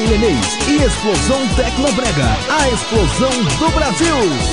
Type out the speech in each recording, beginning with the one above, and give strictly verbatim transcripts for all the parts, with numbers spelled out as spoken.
Milenês e Explosão Tecnobrega, a explosão do Brasil.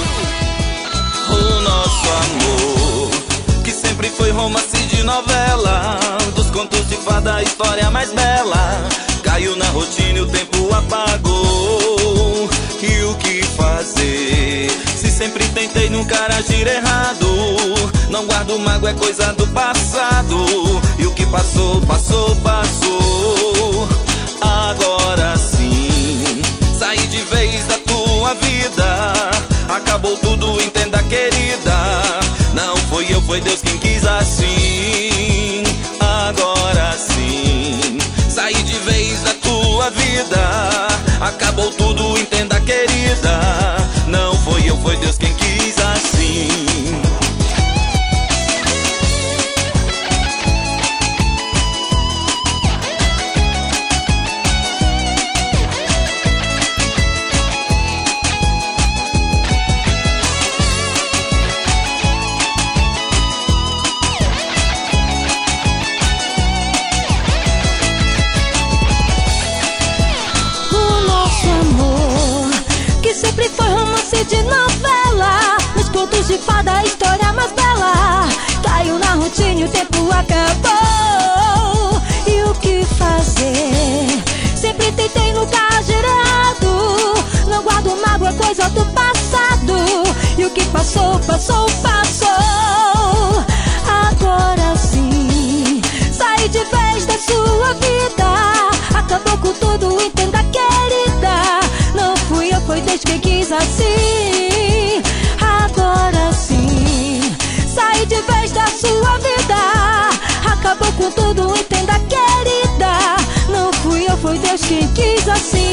O nosso amor, que sempre foi romance de novela, dos contos de fada a história mais bela, caiu na rotina e o tempo apagou. E o que fazer? Se sempre tentei nunca agir errado, não guardo mágoa, é coisa do passado. E o que passou, passou, passou. Agora sim, saí de vez da tua vida, acabou tudo, entenda querida. Não foi eu, foi Deus quem quis assim. Agora sim, saí de vez da tua vida, acabou tudo, entenda querida. Não foi eu, foi Deus quem quis assim. Sempre foi romance de novela, nos contos de fada a história mais bela, caiu na rotina e o tempo acabou. E o que fazer? Sempre tentei nunca agir errado, não guardo mágoa, é coisa do passado. E o que passou, passou, passou. Agora sim, saí de vez da sua vida, acabou com tudo, entenda querida. Não fui eu, foi Deus quem quis assim. Agora sim, saí de vez da sua vida, acabou com tudo, entenda querida. Não fui eu, foi Deus quem quis assim.